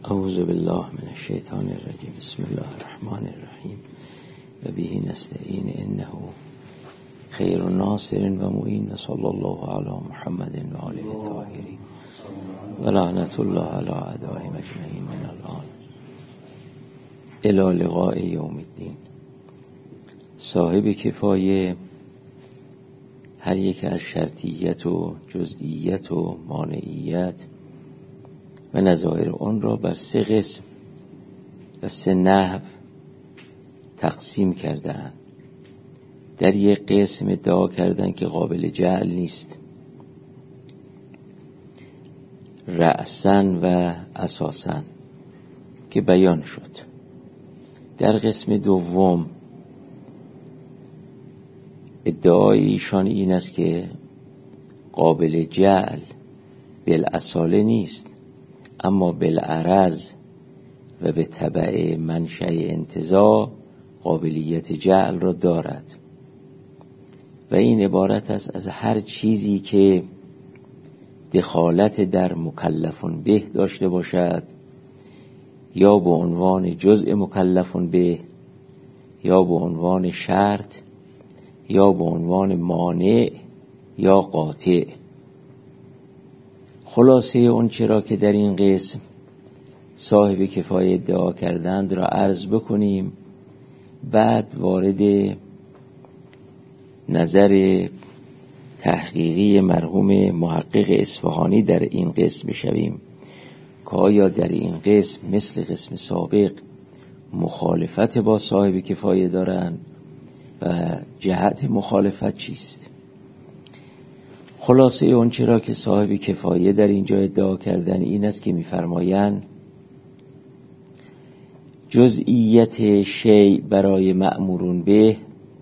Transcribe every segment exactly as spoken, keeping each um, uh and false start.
اعوذ بالله من الشیطان الرجیم. بسم الله الرحمن الرحیم و به نستعین انه خیر ناصر و معین و صلی الله علی محمد و آله الطاهرین و لعنت الله علی اعدائهم اجمعین من الان الی لقاء یوم الدین. صاحب کفایه هر یک از شرطیت و جزئیت و مانعیت و نظایر آن را بر سه قسم و سه نحو تقسیم کردند. در یک قسم ادعا کردند که قابل جعل نیست، رأساً و اساساً که بیان شد. در قسم دوم ادعای ایشان این است که قابل جعل بالاصاله نیست، اما بالعرض و به تبع منشأ انتزاع قابلیت جعل را دارد و این عبارت است از هر چیزی که دخالت در مکلفون به داشته باشد، یا به عنوان جزء مکلفون به، یا به عنوان شرط، یا به عنوان مانع یا قاطع. خلاصه اون چرا که در این قسم صاحب کفایه ادعا کردند را عرض بکنیم، بعد وارد نظر تحقیقی مرحوم محقق اصفهانی در این قسم بشویم که آیا در این قسم مثل قسم سابق مخالفت با صاحب کفایه دارند و جهت مخالفت چیست. خلاصه اون چرا که صاحب کفایه در اینجا ادعا کردن این است که می‌فرمایند جزئیت شیء برای مأمورون به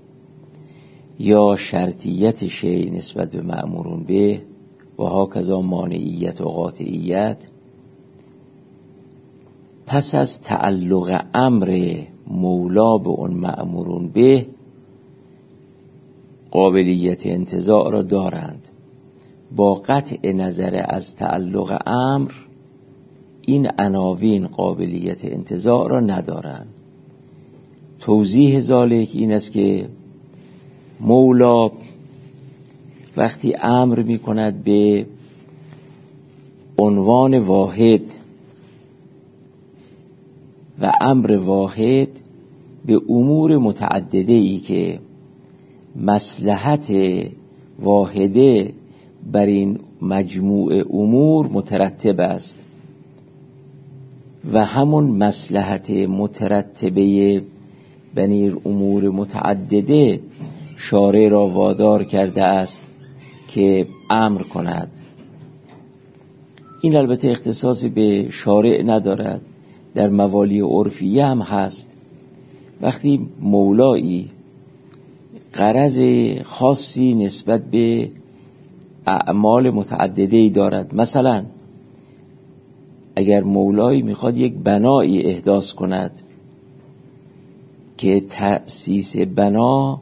یا شرطیت شیء نسبت به مأمورون به و هاکذا مانعیت و قاطعیت پس از تعلق امر مولا به اون مأمورون به قابلیت انتزاع را دارند. با قطع نظر از تعلق امر این عناوین قابلیت انتزاع را ندارند. توضیح ذالک این است که مولا وقتی امر می کند به عنوان واحد و امر واحد به امور متعدده ای که مصلحت واحده بر این مجموع امور مترتب است و همون مصلحت مترتبه بر امور متعدده شارع را وادار کرده است که امر کند. این البته اختصاصی به شارع ندارد، در موالی عرفیه هم هست. وقتی مولایی غرض خاصی نسبت به اعمال متعدده‌ای دارد، مثلا اگر مولایی میخواد یک بنایی احداث کند که تأسیس بنا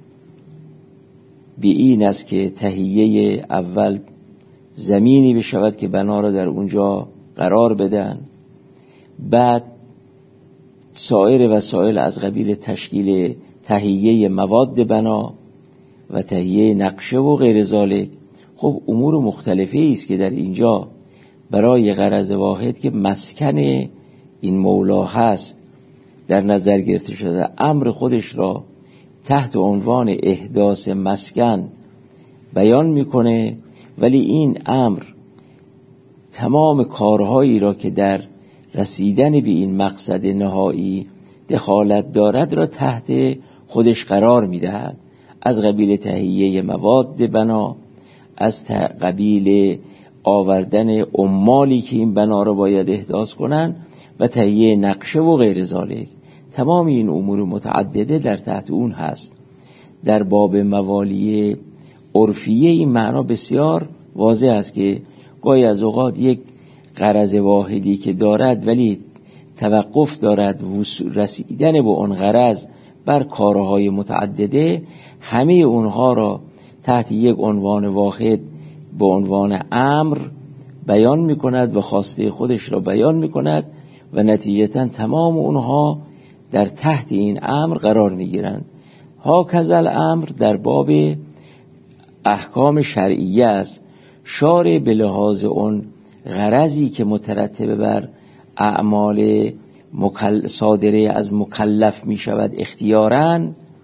به این است که تهیه اول زمینی بشود که بنا را در اونجا قرار بدن، بعد سایر وسایل از قبیل تشکیل تهیه مواد بنا و تهیه نقشه و غیر ذالک، خب امور مختلفی است که در اینجا برای غرض واحد که مسکن این مولا هست در نظر گرفته شده، امر خودش را تحت عنوان احداث مسکن بیان میکنه، ولی این امر تمام کارهایی را که در رسیدن به این مقصد نهایی دخالت دارد را تحت خودش قرار میدهد، از قبیل تهیه مواد بنا، از قبیل آوردن عمالی که این بنا را باید احداث کنند و تهیه نقشه و غیر ذالک. تمام این امور متعدده در تحت اون هست. در باب موالی عرفیه این معنا بسیار واضح است که گاهی از اوقات یک غرض واحدی که دارد ولی توقف دارد رسیدن به اون غرض بر کارهای متعدده، همه اونها را تحت یک عنوان واحد به عنوان امر بیان می کند و خواسته خودش را بیان می کند و نتیجتا تمام اونها در تحت این امر قرار میگیرند. ها کذل امر در باب احکام شرعیه است. شارع به لحاظ اون غرضی که مترتب بر اعمال مکل... صادره از مکلف می شود اختیاراً،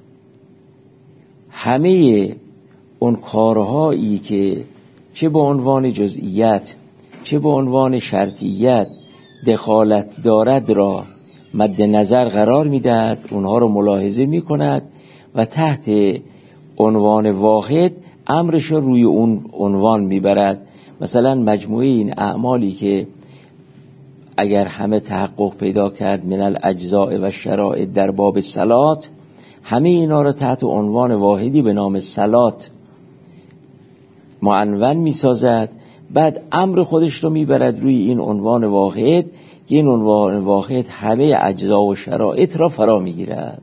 همه اون کارهایی که چه به عنوان جزئیات چه به عنوان شرطیت دخالت دارد را مد نظر قرار می دهد، اونها رو ملاحظه می کند و تحت عنوان واحد امرش رو روی اون عنوان می برد. مثلا مجموعه این اعمالی که اگر همه تحقق پیدا کرد من الاجزاء و شرائط در باب صلات، همه اینا رو تحت عنوان واحدی به نام صلات معنون می سازد. بعد امر خودش رو می برد روی این عنوان واحد که این عنوان واحد همه اجزا و شرائط را فرا می گیرد.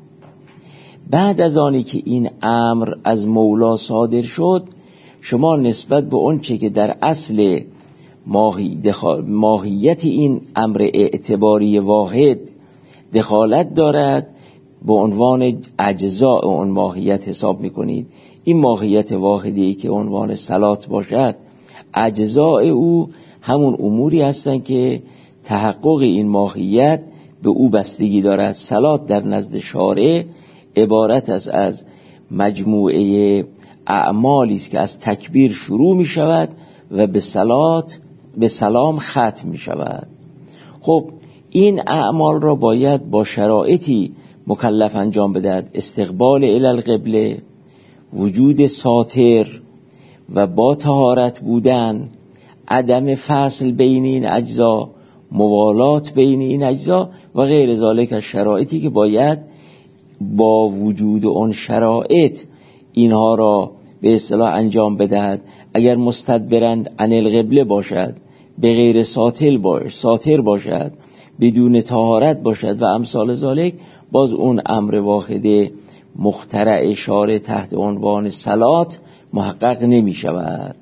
بعد از آنی که این امر از مولا صادر شد، شما نسبت به اون چه که در اصل ماهی دخال... ماهیت این امر اعتباری واحد دخالت دارد به عنوان اجزاء اون ماهیت حساب میکنید. این ماهیت واحدی که عنوان صلات باشد، اجزاء او همون اموری هستند که تحقق این ماهیت به او بستگی دارد. صلات در نزد شارع عبارت است از مجموعه اعمالی است که از تکبیر شروع می شود و به صلات به سلام ختم می شود. خب این اعمال را باید با شرایطی مکلف انجام بدهد: استقبال الی القبله، وجود ساتر و با طهارت بودن، عدم فصل بین این اجزا، موالات بین این اجزا و غیر ذالک از شرایطی که باید با وجود اون شرایط اینها را به اصطلاح انجام بدهد. اگر مستدبرن عن القبله باشد، به غیر ساتر باش ساتر باشد، بدون طهارت باشد و امثال ذالک، باز اون امر واحد مخترع شارع تحت عنوان صلات محقق نمی شود.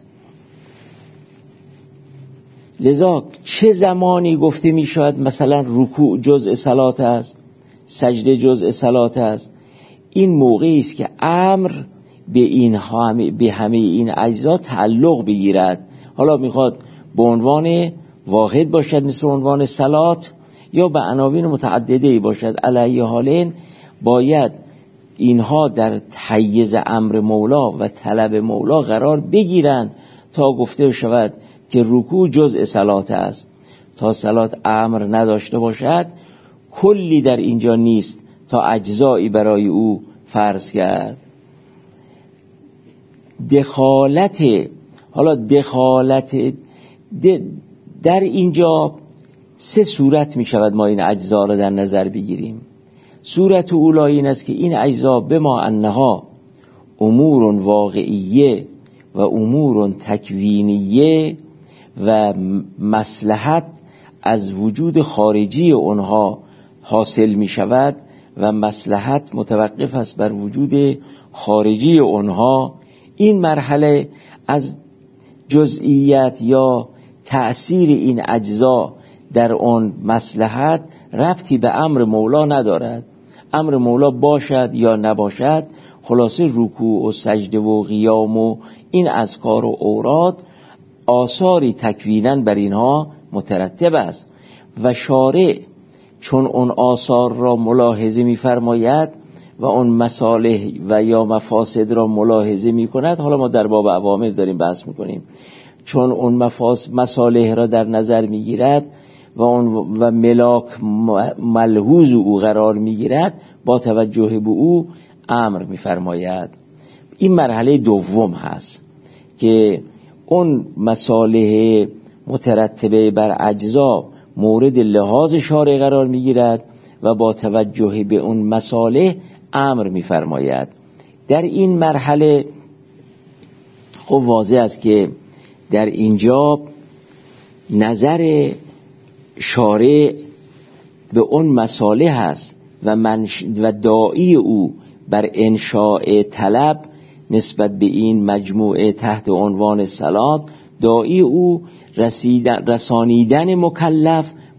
لذا چه زمانی گفته می شود مثلا رکوع جزء صلات است، سجده جزء صلات است؟ این موقعی است که امر به این همه به همه این اجزا تعلق بگیرد. حالا میخواد به عنوان واحد باشد مثل عنوان صلات یا به عناوین متعدده باشد، علی حالین باید اینها در تحیز امر مولا و طلب مولا قرار بگیرند تا گفته شود که رکوع جزء صلات است. تا صلات امر نداشته باشد کلی در اینجا نیست تا اجزایی برای او فرض کرد. دخالت حالا دخالت در اینجا سه صورت می شود ما این اجزا را در نظر بگیریم. صورت اولی این است که این اجزا به ما انها امور واقعیه و امور تکوینیه و مصلحت از وجود خارجی اونها حاصل می شود و مصلحت متوقف است بر وجود خارجی اونها. این مرحله از جزئیات یا تأثیر این اجزا در آن مصلحت ربطی به امر مولا ندارد. امر مولا باشد یا نباشد، خلاصه رکوع و سجده و قیام و این اذکار و اوراد آثاری تکویناً بر اینها مترتب است و شارع چون اون آثار را ملاحظه می‌فرماید و اون مصالح و یا مفاسد را ملاحظه می‌کند. حالا ما در باب اوامر داریم بحث می‌کنیم. چون اون مفاسد مصالح را در نظر می‌گیرد و اون و ملاک ملحوظ او قرار می‌گیرد، با توجه به او امر می‌فرماید. این مرحله دوم هست که اون مصالح مترتبه بر اجزا مورد لحاظ شارع قرار می‌گیرد و با توجه به اون مصالح امر می‌فرماید. در این مرحله خب واضح است که در اینجا نظر شارع به اون مصالح است و منش و داعی او بر انشاء طلب نسبت به این مجموعه تحت عنوان صلات، داعی او رسیدن رسانیدن مکلف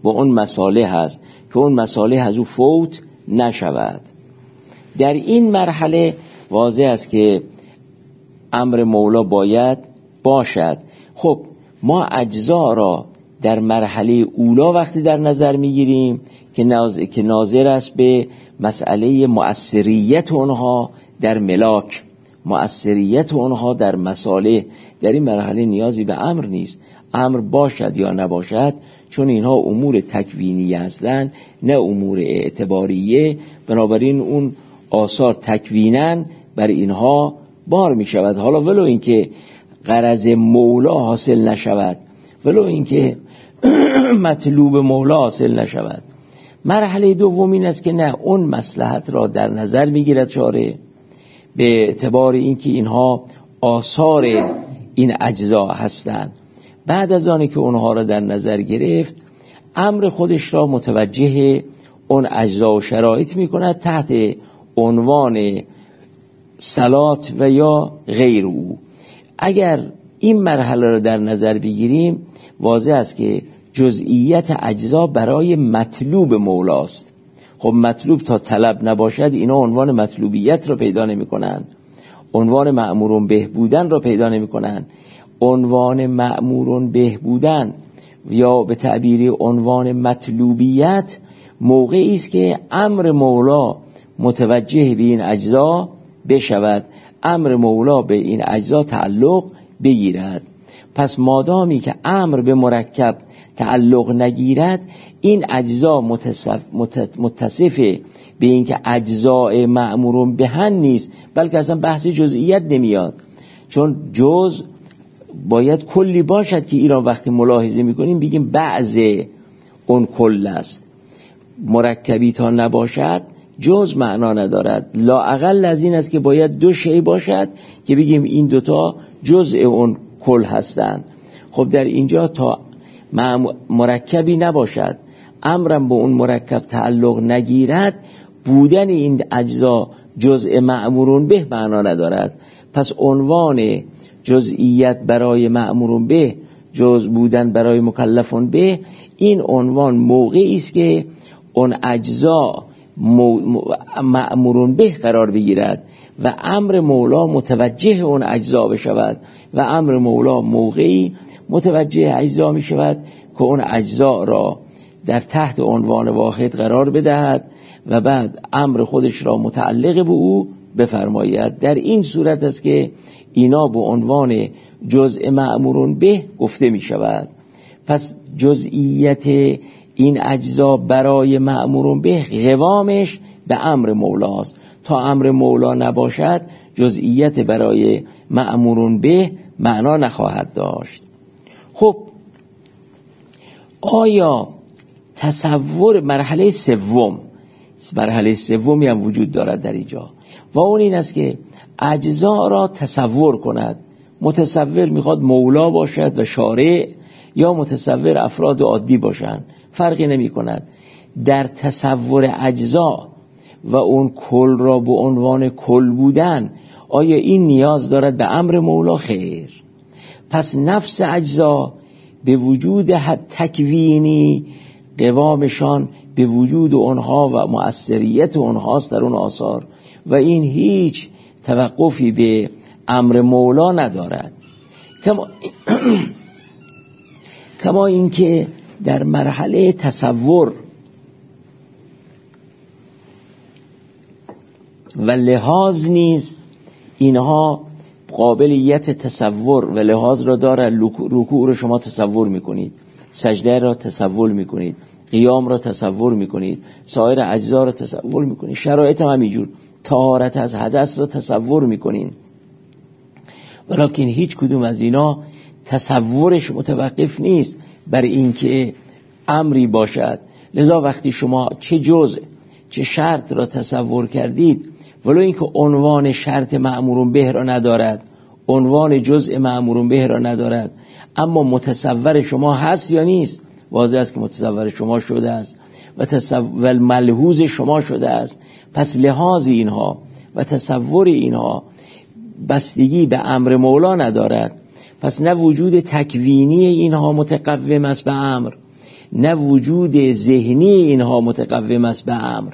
با اون مصالح هست که اون مصالح از او فوت نشود. در این مرحله واضح است که امر مولا باید باشد. خب ما اجزا را در مرحله اولا وقتی در نظر میگیریم که ناظر, که ناظر است به مسئله مؤثریت اونها در ملاک، مؤثریت اونها در مصالح، در این مرحله نیازی به امر نیست. امر باشد یا نباشد، چون اینها امور تکوینی هستند نه امور اعتباریه، بنابراین اون آثار تکوینن بر اینها بار می شود. حالا ولو اینکه غرض مولا حاصل نشود، ولو اینکه مطلوب مولا حاصل نشود. مرحله دوم این است که نه، اون مصلحت را در نظر میگیرد شارع به اعتبار اینکه اینها آثار این اجزا هستند. بعد از آنی که اونها را در نظر گرفت، امر خودش را متوجه اون اجزا و شرایط میکند تحت عنوان صلات و یا غیر او. اگر این مرحله را در نظر بگیریم، واضح است که جزئیت اجزا برای مطلوب مولاست. خب مطلوب تا طلب نباشد اینا عنوان مطلوبیت را پیدا نمی کنند، عنوان مأمورون به بودن را پیدا نمی کنند. عنوان مأمورون به بودن یا به تعبیری عنوان مطلوبیت موقعی است که امر مولا متوجه به این اجزا بشود، امر مولا به این اجزا تعلق بگیرد. پس مادامی که امر به مرکب تعلق نگیرد، این اجزا متصف متصف به این که اجزاء مأمورون بهن نیست، بلکه اصلا بحث جزئیت نمیاد، چون جز باید کلی باشد که ایران وقتی ملاحظه میکنیم بگیم بعض اون کل است. مرکبی تا نباشد جز معنا ندارد. لااقل از این است که باید دو شی باشد که بگیم این دوتا جزء اون کل هستند. خب در اینجا تا مرکبی نباشد، امرم به اون مرکب تعلق نگیرد، بودن این اجزا جزء مأمورون به معنا ندارد. پس عنوان جزئیت برای مأمورون به، جز بودن برای مکلفون به، این عنوان موقعی است که اون اجزا مأمورون به قرار بگیرد و امر مولا متوجه اون اجزا بشود و امر مولا موقعی متوجه اجزا می شود که اون اجزا را در تحت عنوان واحد قرار بدهد و بعد امر خودش را متعلق به او بفرماید. در این صورت است که اینا به عنوان جزء مأمورون به گفته می شود. پس جزئیت این اجزا برای مأمورون به قوامش به امر مولاست. تا امر مولا نباشد جزئیت برای مأمورون به معنا نخواهد داشت. خب آیا تصور مرحله سوم، مرحله سومی هم وجود دارد در اینجا و اون این است که اجزا را تصور کند. متصور میخواد مولا باشد و شارع یا متصور افراد عادی باشند، فرقی نمی کند. در تصور اجزا و اون کل را به عنوان کل بودن، آیا این نیاز دارد به امر مولا؟ خیر. پس نفس اجزا به وجود حد تکوینی قوامشان به وجود اونها و مؤثریت اونهاست در اون آثار و این هیچ توقفی به امر مولا ندارد. کما کما اینکه در مرحله تصور و لحاظ نیز اینها قابلیت تصور و لحاظ را داره. رکوع را شما تصور میکنید، سجده را تصور میکنید، قیام را تصور میکنید، سایر اجزا را تصور میکنید، شرایط هم همینجور، طهارت از حدث را تصور میکنید، ولیکن هیچ کدوم از اینا تصورش متوقف نیست بر اینکه امری باشد. لذا وقتی شما چه جزء چه شرط را تصور کردید، ولو اینکه عنوان شرط مأمورون به را ندارد، عنوان جزء مأمورون به را ندارد، اما متصور شما هست یا نیست؟ واضح است که متصور شما شده است و تصور ملحوظ شما شده است. پس لحاظ اینها و تصور اینها بستگی به امر مولا ندارد. پس نه وجود تکوینی اینها متقوم است به امر، نه وجود ذهنی اینها متقوم است به امر.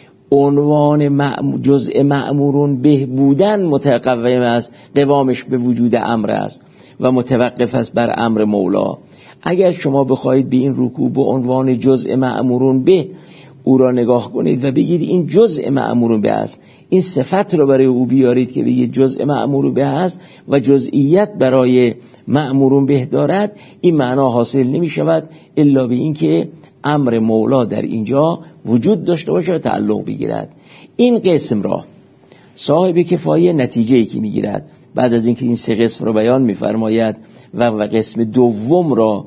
عنوان جزء مأمورون به بودن متقوم است، قوامش به وجود امر است و متوقف است بر امر مولا. اگر شما بخواهید به این رکوع به عنوان جزء مأمورون به او را نگاه کنید و بگید این جزء مأمورون به است، این صفت را برای او بیارید که بگید جزء مأمور به است و جزئیت برای مأمورون به دارد، این معنا حاصل نمی شود الا به این که امر مولا در اینجا وجود داشته باشه و تعلق بگیرد. این قسم را صاحب کفایه نتیجه‌ای که میگیرد بعد از اینکه این سه قسم را بیان می‌فرماید و و قسم دوم را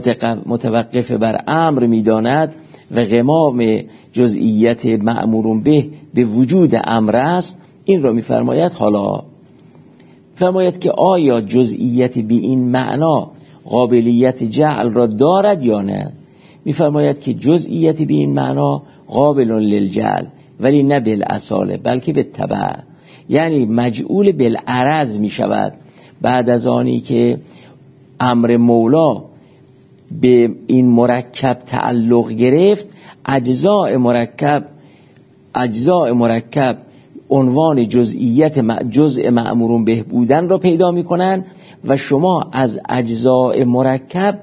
متوقف بر امر می‌داند و غمام جزئیت مأمورون به به وجود امر است، این را می‌فرماید حالا فرماید که آیا جزئیت به این معنا قابلیت جعل را دارد یا نه؟ می‌فرماید که جزئیت به این معنا قابل للجعل ولی نه بالاصاله بلکه به تبع، یعنی مجعول بالعرض می شود بعد از آنی که امر مولا به این مرکب تعلق گرفت. اجزاء مرکب اجزاء مرکب عنوان جزئیت جزء مأمورون به بودن را پیدا می کنند و شما از اجزاء مرکب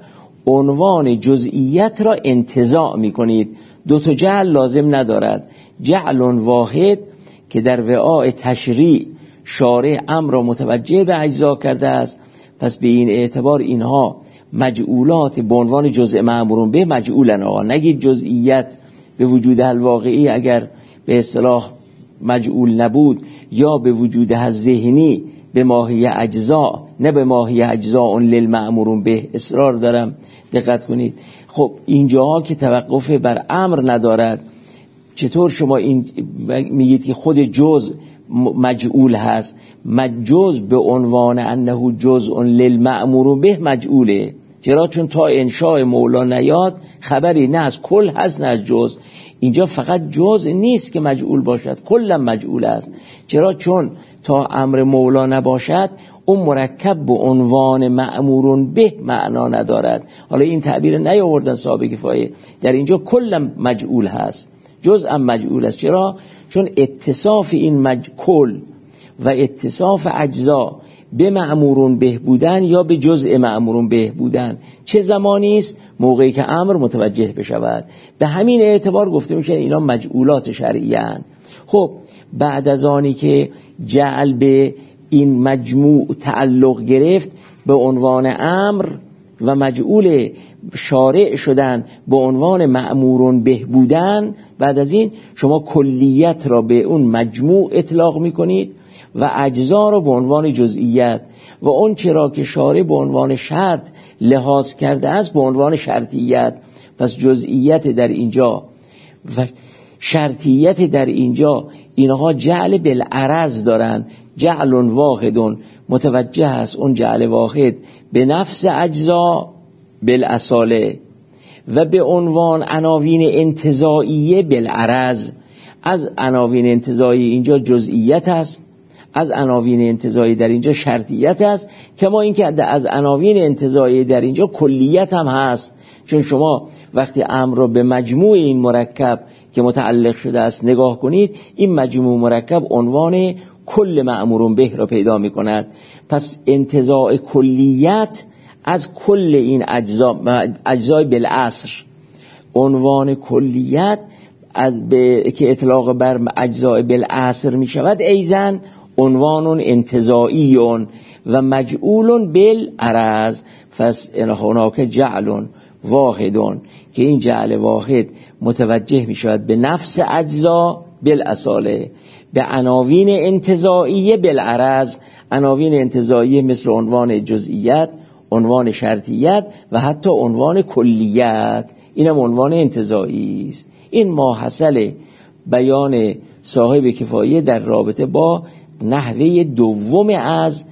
عنوان جزئیت را انتزاع می کنید. دو تا جعل لازم ندارد، جعل واحد که در وعاء تشریع شارع امر را متوجه به اجزا کرده است، پس به این اعتبار اینها مجعولات به عنوان جزء مأمورون به مجعولن. آقا نگید جزئیت به وجود الواقعی اگر به اصطلاح مجعول نبود یا به وجود ذهنی به ماهی اجزا نه به ماهی اجزا للمأمورون به اصرار دارم. دقت کنید. خب اینجاها که توقف بر امر ندارد، چطور شما این میگید که خود جزء مجعول هست؟ مجوز به عنوان انه جزء للمأمور به مجعوله. چرا؟ چون تا انشاء مولا نیاد خبری نه از کل هست نه از جزء. اینجا فقط جزء نیست که مجعول باشد، کلا مجعول است. چرا؟ چون تا امر مولا نباشد اون مرکب به عنوان مأمورون به معنا ندارد. حالا این تعبیر نیاوردن صاحب کفایه، در اینجا کلا مجعول هست، جزء هم مجعول است. چرا؟ چون اتصاف این مج... کل و اتصاف اجزا به مأمورون به بودن یا به جزء مأمورون به بودن چه زمانی است؟ موقعی که امر متوجه بشود. به همین اعتبار گفته میشه اینا مجعولات شرعی اند. خب بعد از آنی که جعل به این مجموع تعلق گرفت به عنوان امر و مجعول شارع شدن به عنوان مأمورون به بودن، بعد از این شما کلیت را به اون مجموع اطلاق میکنید و اجزا را به عنوان جزئیت و اون چرا که شارع به عنوان شرط لحاظ کرده است به عنوان شرطیت. پس جزئیت در اینجا و شرطیت در اینجا اینها جعل بالعرض دارند. جعل واحد متوجه است اون جعل واحد به نفس اجزا بالاصاله و به عنوان عناوین انتزاعیه بالعرض. از عناوین انتزاعی اینجا جزئیت است، از عناوین انتزاعی در اینجا شرطیت است، کما اینکه از عناوین انتزاعی در اینجا کلیت هم هست. چون شما وقتی امر را به مجموع این مرکب که متعلق شده است نگاه کنید، این مجموع مرکب عنوان کل مأمورون به را پیدا می کند. پس انتزاع کلیت از کل این اجزا، اجزای بالعصر، عنوان کلیت از به که اطلاق بر اجزای بالعصر می شود، ایزن عنوان انتزاعی و مجعول بالعرض. پس هناک جعل واحد که این جعل واحد متوجه می شود به نفس اجزا بالاصاله، به عناوین انتزاعی بالعرض. عناوین انتزاعی مثل عنوان جزئیت، عنوان شرطیت و حتی عنوان کلیت، اینم عنوان انتزاعی است. این ماحصل بیان صاحب کفایه در رابطه با نحوه دوم از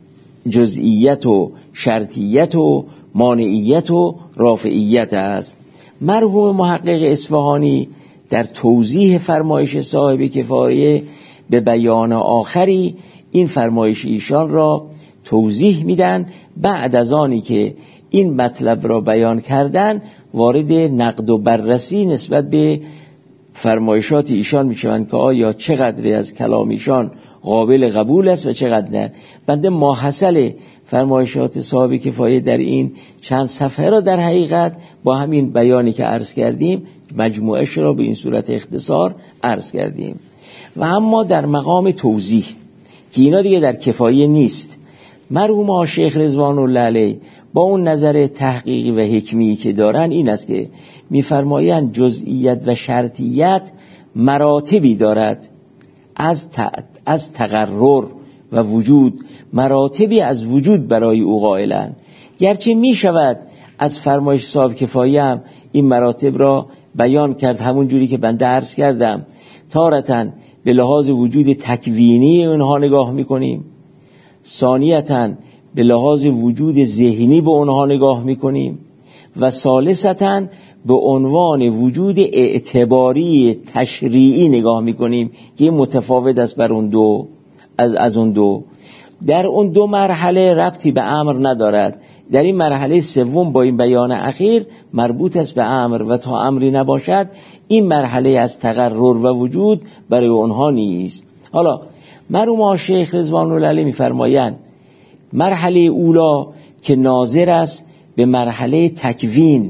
جزئیت و شرطیت و مانعیت و رافعیت است. مرحوم محقق اصفهانی در توضیح فرمایش صاحب کفایه به بیان آخری این فرمایش ایشان را توضیح میدن. بعد از آنی که این مطلب را بیان کردن وارد نقد و بررسی نسبت به فرمایشات ایشان میشوند که آیا چقدر از کلام ایشان قابل قبول است و چقدر نه. بنده ماحصل فرمایشات صاحب کفایه در این چند صفحه را در حقیقت با همین بیانی که عرض کردیم مجموعش را به این صورت اختصار عرض کردیم. و اما در مقام توضیح که اینا دیگه در کفایه نیست، مرحوم شیخ رضوان الله علیه با اون نظر تحقیقی و حکمی که دارن این است که میفرمایند جزئیت و شرطیت مراتبی دارد از از تقرر و وجود، مراتبی از وجود برای او قائلند. گرچه می شود از فرمایش صاحب کفایه هم این مراتب را بیان کرد، همون جوری که بنده عرض کردم، تارتاً به لحاظ وجود تکوینی اونها نگاه میکنیم، ثانیتاً به لحاظ وجود ذهنی به اونها نگاه میکنیم و ثالثتاً به عنوان وجود اعتباری تشریعی نگاه میکنیم که این متفاوت است بر اون دو از از اون دو. در اون دو مرحله ربطی به امر ندارد. در این مرحله سوم با این بیان اخیر مربوط است به امر و تا امری نباشد این مرحله از تقرر و وجود برای اونها نیست. حالا مرحوم شیخ رضوان الله علیه میفرمایند مرحله اولا که ناظر است به مرحله تکوین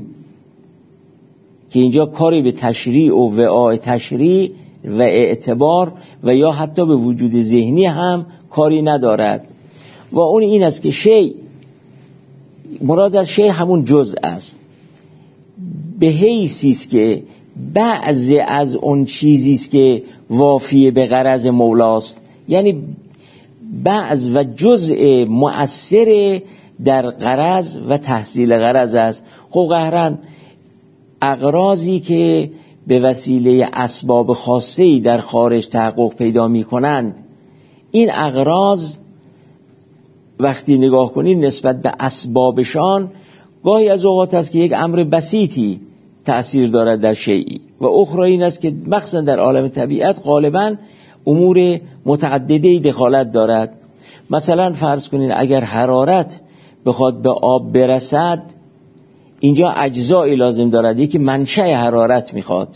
که اینجا کاری به تشریع و وعاء تشریع و اعتبار و یا حتی به وجود ذهنی هم کاری ندارد و اون این است که شیء، مراد از شیء همون جزء است، به حیثی است که بعض از اون چیزی است که وافی به غرض مولاست، یعنی بعض و جزء مؤثر در غرض و تحصیل غرض است. خب قهرن اغراضی که به وسیله اسباب خاصه‌ای در خارج تحقق پیدا می کنند، این اغراض وقتی نگاه کنید نسبت به اسبابشان گاهی از اوقات است که یک امر بسیطی تأثیر دارد در شیئی و اخرى این است که مخصوصا در عالم طبیعت غالبا امور متعددی دخالت دارد. مثلا فرض کنید اگر حرارت بخواد به آب برسد، اینجا اجزایی لازم دارد. یکی منشأ حرارت میخواد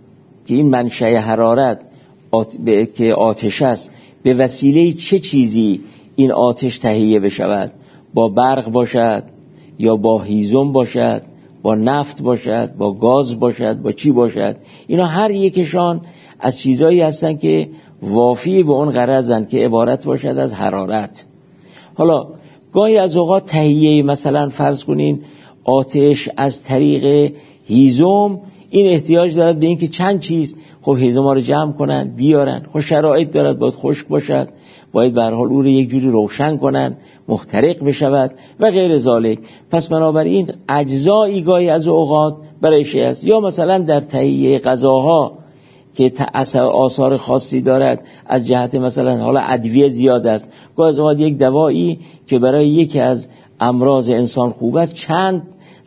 که این منشأ حرارت آت... به... که آتش است به وسیله چه چیزی این آتش تهیه بشود، با برق باشد یا با هیزم باشد، با نفت باشد، با گاز باشد، با چی باشد. اینا هر یکشان از چیزایی هستن که وافی به اون غرضن که عبارت باشد از حرارت. حالا گاهی از اوقات تهیه مثلا فرض کنین آتش از طریق هیزم، این احتیاج دارد به این که چند چیز خب هیزم ها رو جمع کنن بیارن، خب شرایط دارد، باید خشک باشد، باید به هر حال او رو یک جوری روشن کنن محترق بشود و غیر ذالک. پس بنابراین اجزایی گاهی از اوقات برای شیء است. یا مثلا در تهیه غذاها که آثار خاصی دارد از جهت مثلا حالا ادویه زیاد است، گاهی از اوقات یک دوایی که برای یکی از امراض انسان خوب است چند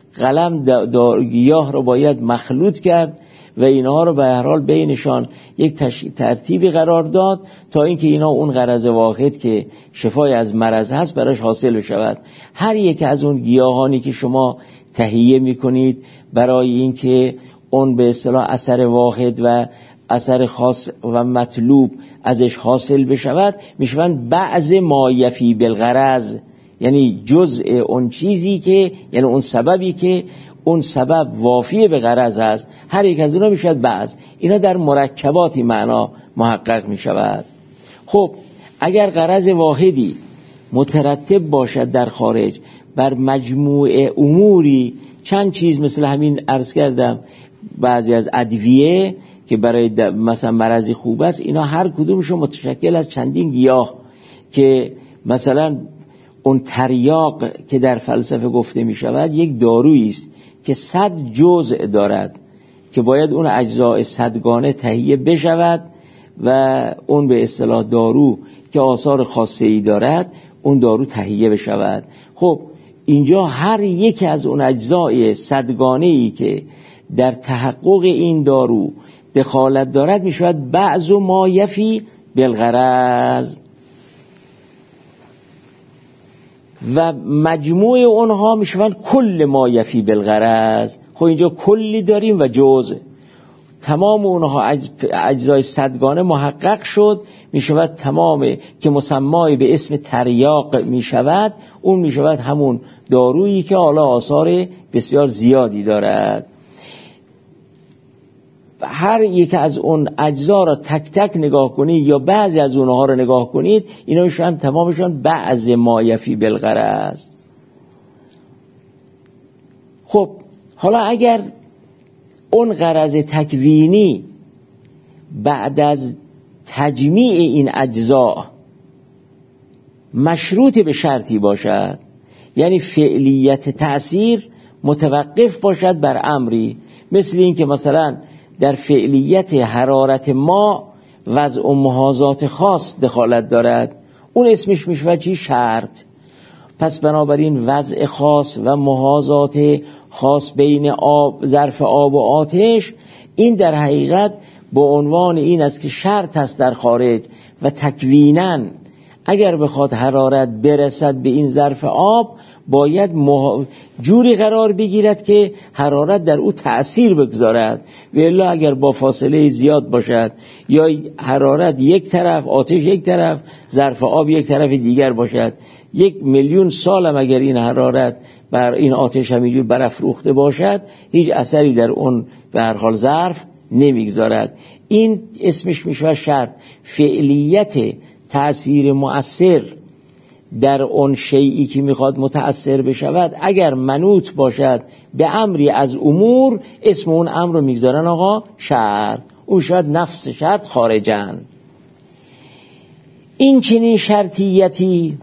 قلم گیاه رو باید مخلوط کرد و اینها رو به هر حال بینشان یک ترتیبی قرار داد تا اینکه اینا اون غرض واحد که شفای از مرض هست براش حاصل بشود. هر یک از اون گیاهانی که شما تهیه میکنید برای اینکه اون به اصطلاح اثر واحد و اثر خاص و مطلوب ازش حاصل بشود میشوند بعض ما یفی بالغرض، یعنی جزء اون چیزی که یعنی اون سببی که اون سبب وافی به غرض است. هر یک از اونها میشود بعض. اینا در مرکباتی معنا محقق میشود. خب اگر غرض واحدی مترتب باشد در خارج بر مجموعه اموری، چند چیز مثل همین عرض کردم بعضی از ادویه که برای مثلا مرضی خوب است، اینا هر کدومشون متشکل از چندین گیاه که مثلا اون تریاق که در فلسفه گفته می شود یک دارویی است که صد جزء دارد که باید اون اجزاء صدگانه تهیه بشود و اون به اصطلاح دارو که آثار خاصه‌ای دارد اون دارو تهیه بشود. خب اینجا هر یک از اون اجزای صدگانه‌ای که در تحقق این دارو دخالت دارد می شود بعض ما یفی بالغرض. و مجموع اونها میشوند کل ما یفی بالغرض. خب اینجا کلی داریم و جزء، تمام اونها اجزای صدگانه محقق شد، میشود تمام که مسمای به اسم تریاق میشود، اون میشود همون دارویی که حالا آثار بسیار زیادی دارد. هر یک از اون اجزا را تک تک نگاه کنید یا بعضی از اونها را نگاه کنید، اینا میشن تمامشون بعض ما یفی بالغرض. خب حالا اگر اون غرض تکوینی بعد از تجمیع این اجزا مشروط به شرطی باشد، یعنی فعلیت تأثیر متوقف باشد بر امری، مثل این که مثلا در فعلیت حرارت ما وضع و محاذات خاص دخالت دارد، اون اسمش میشه چی؟ شرط. پس بنابراین وضع خاص و محاذات خاص بین آب، ظرف آب و آتش، این در حقیقت به عنوان این است که شرط است در خارج و تکویناً اگر بخواد حرارت برسد به این ظرف آب باید مح... جوری قرار بگیرد که حرارت در او تأثیر بگذارد، و الا اگر با فاصله زیاد باشد یا حرارت یک طرف، آتش یک طرف، ظرف آب یک طرف دیگر باشد، یک میلیون سال هم اگر این حرارت بر این آتش همینجور برافروخته باشد، هیچ اثری در اون به هر حال ظرف نمیگذارد. این اسمش میشه شرط. فعلیت تأثیر مؤثر در اون شیئی که میخواد متأثر بشود اگر منوط باشد به امری از امور، اسم اون امر رو میگذارن آقا شرط. اون شاید نفس شرط خارجن. این چنین شرطیتی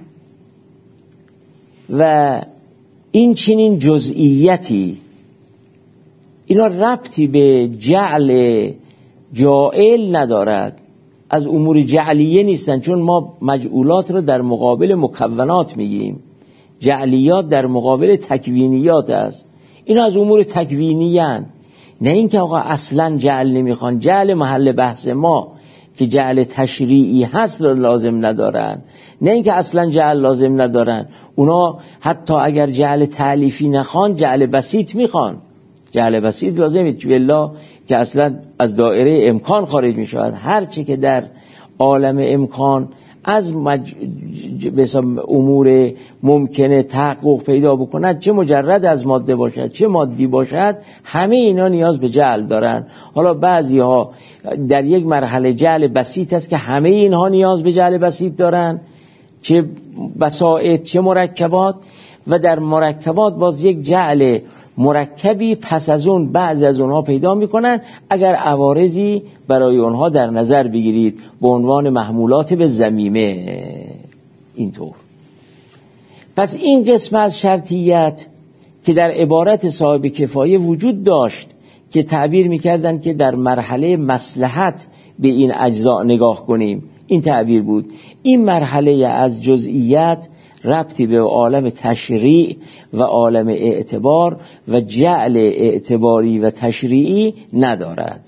و این چنین جزئیتی، اینا ربطی به جعل جائل ندارد، از امور جعلیه نیستن، چون ما مجعولات رو در مقابل مکونات میگیم، جعلیات در مقابل تکوینیات است. اینا از امور تکوینی هن. نه اینکه آقا اصلا جعل نمیخوان، جعل محل بحث ما که جعل تشریعی هست رو لازم ندارن، نه اینکه اصلا جعل لازم ندارن، اونا حتی اگر جعل تألیفی نخوان جعل بسیط میخوان، جعل بسیط لازمه والله که اصلا از دایره امکان خارج می شود. هر چی که در عالم امکان از مج... امور ممکنه تحقق پیدا بکند، چه مجرد از ماده باشد چه مادی باشد، همه اینا نیاز به جعل دارن. حالا بعضی ها در یک مرحله جعل بسیط است که همه اینها نیاز به جعل بسیط دارن، چه بساط چه مرکبات، و در مرکبات باز یک جعل مرکبی پس از اون بعض از اونها پیدا میکنن اگر عوارضی برای اونها در نظر بگیرید به عنوان محمولات به ضمیمه. اینطور پس این قسم از شرطیت که در عبارت صاحب کفایه وجود داشت که تعبیر میکردن که در مرحله مصلحت به این اجزا نگاه کنیم، این تعبیر بود. این مرحله از جزئیات ربطی به عالم تشریع و عالم اعتبار و جعل اعتباری و تشریعی ندارد.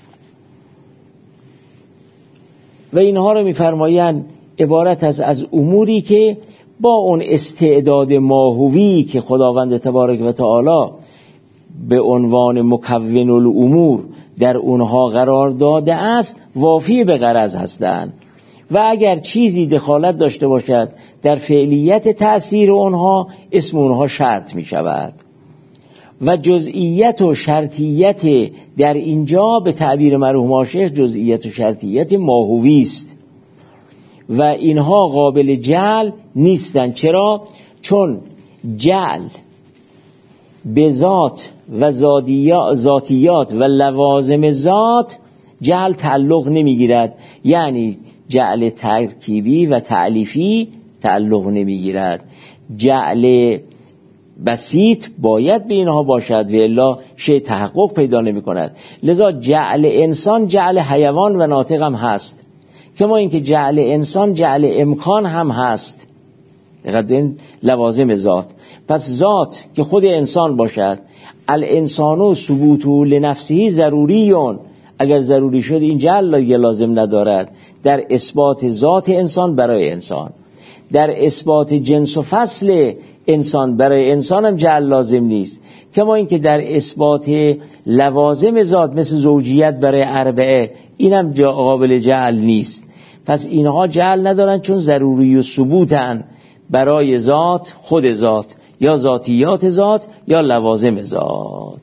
و اینها رو می‌فرمایند عبارت از از اموری که با اون استعداد ماهوی که خداوند تبارک و تعالی به عنوان مکون الامور در اونها قرار داده است وافی به غرض هستند، و اگر چیزی دخالت داشته باشد در فعلیت تأثیر اونها، اسم اونها شرط می شود. و جزئیت و شرطیت در اینجا به تعبیر مرحوم آشیخ جزئیت و شرطیت ماهوی است و اینها قابل جعل نیستند. چرا؟ چون جعل به ذات و ذاتیات و لوازم ذات جعل تعلق نمیگیرد، یعنی جعل ترکیبی و تألیفی تعلق نمیگیرد. جعل بسیط باید به اینها باشد و الا شیء تحقق پیدا نمی کند. لذا جعل انسان جعل حیوان و ناطق هم هست، کما اینکه جعل انسان جعل امکان هم هست. دقیقاً این لوازم ذات. پس ذات که خود انسان باشد، الانسانو ثبوتو لنفسه ضروریون، اگر ضروری شد این جعل لازم ندارد در اثبات ذات انسان برای انسان. در اثبات جنس و فصل انسان برای انسان هم جعل لازم نیست، کما اینکه در اثبات لوازم ذات مثل زوجیت برای اربعه اینم جا قابل جعل نیست. پس اینها جعل ندارن چون ضروری و ثبوتن برای ذات، خود ذات یا ذاتیات ذات یا لوازم ذات.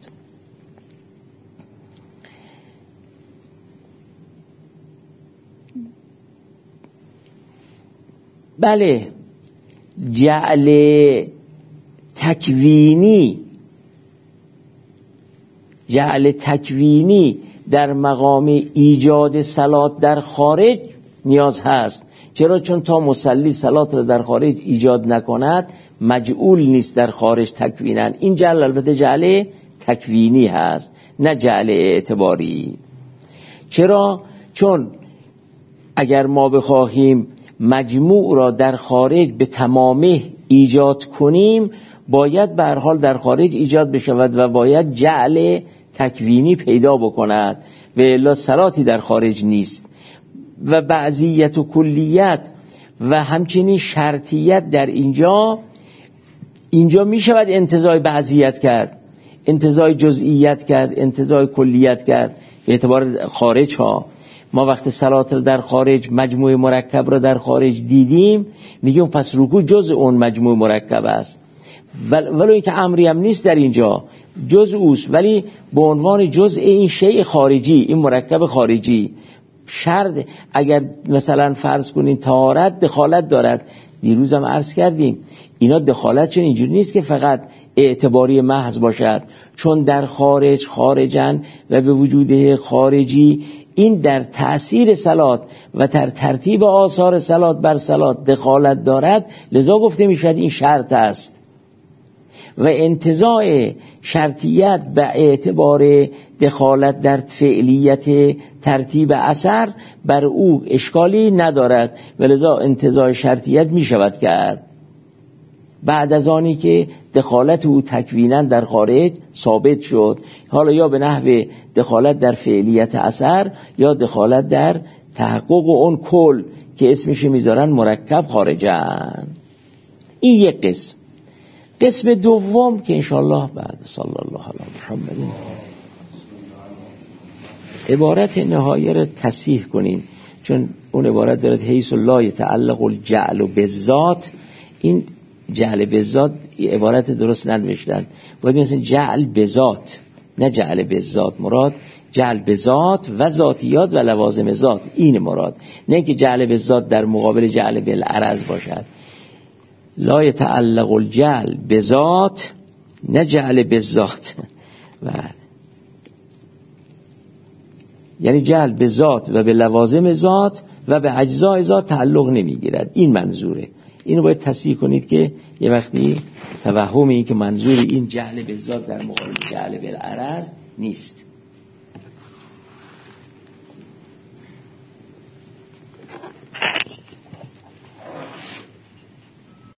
بله، جعل تکوینی جعل تکوینی در مقام ایجاد صلات در خارج نیاز هست. چرا؟ چون تا مصلی صلات را در خارج ایجاد نکند مجعول نیست در خارج تکوینا. این جعل البته جعل تکوینی هست نه جعل اعتباری. چرا؟ چون اگر ما بخواهیم مجموع را در خارج به تمامه ایجاد کنیم باید به هر حال در خارج ایجاد بشود و باید جعل تکوینی پیدا بکند و الا صلاتی در خارج نیست. و بعضیت و کلیت و همچنین شرطیت در اینجا اینجا می شود انتزاع بعضیت کرد، انتزاع جزئیت کرد، انتزاع کلیت کرد به اعتبار خارج ها. ما وقت صلات را در خارج مجموع مرکب را در خارج دیدیم میگیم پس رکوع جزء اون مجموع مرکب است، ولو اینکه امری هم نیست در اینجا جزء اوست، ولی به عنوان جزء این شیء خارجی، این مرکب خارجی. شرط اگر مثلا فرض کنین طهارت دخالت دارد، دیروز هم عرض کردیم اینا دخالت چون اینجوری نیست که فقط اعتباری محض باشد، چون در خارج خارجن و به وجود خارجی این در تأثیر صلات و در ترتیب آثار صلات بر صلات دخالت دارد، لذا گفته میشد این شرط است. و انتزاع شرطیت به اعتبار دخالت در فعلیت ترتیب اثر بر او اشکالی ندارد و لذا انتزاع شرطیت می شود کرد بعد از آنی که دخالت او تکوینا در خارج ثابت شد، حالا یا به نحو دخالت در فعلیت اثر یا دخالت در تحقق اون کل که اسمش میذارن مرکب خارجن. این یک قسم. قسم دوم که انشاءالله بعد صلی الله علی محمد عبارت نهایه رو تصحیح کنین، چون اون عبارت دارد حیث لا یتعلق الجعل بالذات. این جعل بالذات عبارت درست ننوشتن، باید مثلا جعل بذات نه جعل بالذات. مراد جعل بذات و ذاتیات و لوازم ذات، این مراد، نه که جعل بالذات در مقابل جعل بالعرض باشد. لا یتعلق الجعل بذات نه جعل بالذات، و یعنی جعل به ذات و به لوازم ذات و به اجزای ذات تعلق نمیگیرد. این منظوره. اینو باید تصحیح کنید که یه وقتی توهم این که منظور این جعل به ذات در مقابل جعل بالعرض نیست.